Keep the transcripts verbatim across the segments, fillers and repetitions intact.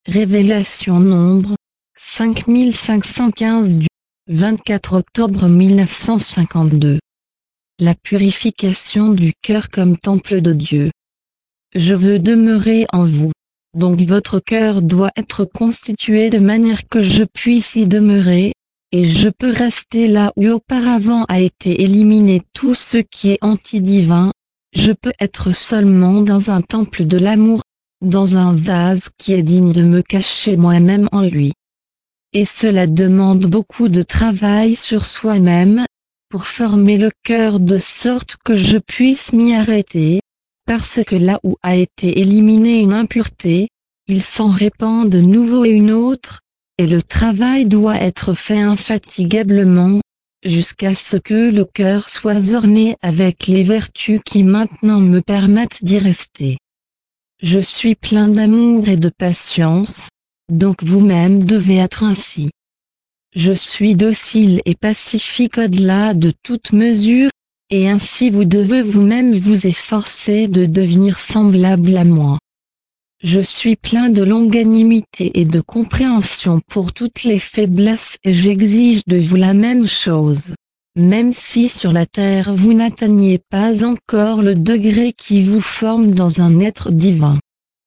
Révélation Nombre, cinq mille cinq cent quinze du vingt-quatre octobre mille neuf cent cinquante-deux. La purification du cœur comme temple de Dieu. Je veux demeurer en vous. Donc votre cœur doit être constitué de manière que je puisse y demeurer, et je peux rester là où auparavant a été éliminé tout ce qui est anti-divin. Je peux être seulement dans un temple de l'amour, dans un vase qui est digne de me cacher moi-même en lui. Et cela demande beaucoup de travail sur soi-même, pour former le cœur de sorte que je puisse m'y arrêter, parce que là où a été éliminée une impureté, il s'en répand de nouveau une autre, et le travail doit être fait infatigablement, jusqu'à ce que le cœur soit orné avec les vertus qui maintenant me permettent d'y rester. Je suis plein d'amour et de patience, donc vous-même devez être ainsi. Je suis docile et pacifique au-delà de toute mesure, et ainsi vous devez vous-même vous efforcer de devenir semblable à moi. Je suis plein de longanimité et de compréhension pour toutes les faiblesses et j'exige de vous la même chose. Même si sur la terre vous n'atteignez pas encore le degré qui vous forme dans un être divin.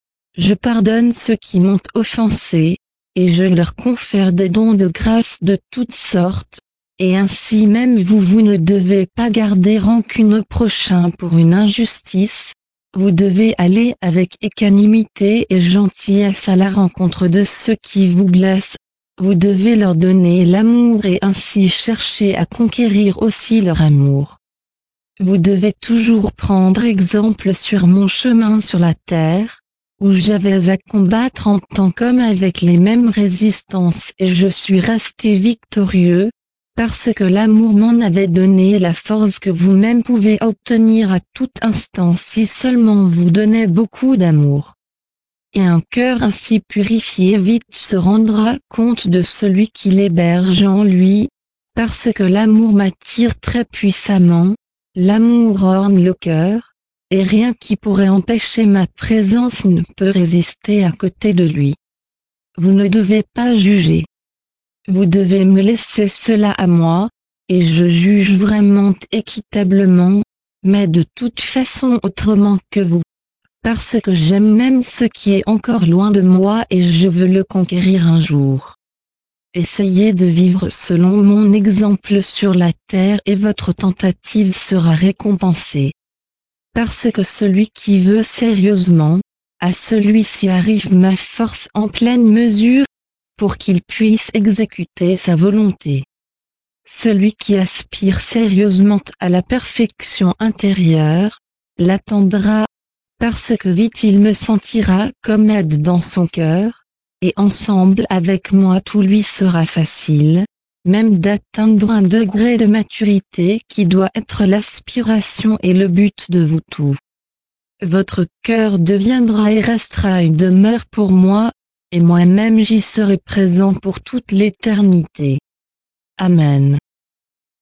Je pardonne ceux qui m'ont offensé, et je leur confère des dons de grâce de toutes sortes, et ainsi même vous vous ne devez pas garder rancune au prochain pour une injustice, vous devez aller avec équanimité et gentillesse à la rencontre de ceux qui vous blessent, vous devez leur donner l'amour et ainsi chercher à conquérir aussi leur amour. Vous devez toujours prendre exemple sur mon chemin sur la terre, où j'avais à combattre en tant qu'homme avec les mêmes résistances et je suis resté victorieux, parce que l'amour m'en avait donné la force que vous-même pouvez obtenir à tout instant si seulement vous donnez beaucoup d'amour. Et un cœur ainsi purifié vite se rendra compte de celui qui l'héberge en lui, parce que l'amour m'attire très puissamment, l'amour orne le cœur, et rien qui pourrait empêcher ma présence ne peut résister à côté de lui. Vous ne devez pas juger. Vous devez me laisser cela à moi, et je juge vraiment équitablement, mais de toute façon autrement que vous. Parce que j'aime même ce qui est encore loin de moi et je veux le conquérir un jour. Essayez de vivre selon mon exemple sur la terre et votre tentative sera récompensée. Parce que celui qui veut sérieusement, à celui-ci arrive ma force en pleine mesure, pour qu'il puisse exécuter sa volonté. Celui qui aspire sérieusement à la perfection intérieure, l'attendra, parce que vite il me sentira comme aide dans son cœur, et ensemble avec moi tout lui sera facile, même d'atteindre un degré de maturité qui doit être l'aspiration et le but de vous tous. Votre cœur deviendra et restera une demeure pour moi, et moi-même j'y serai présent pour toute l'éternité. Amen.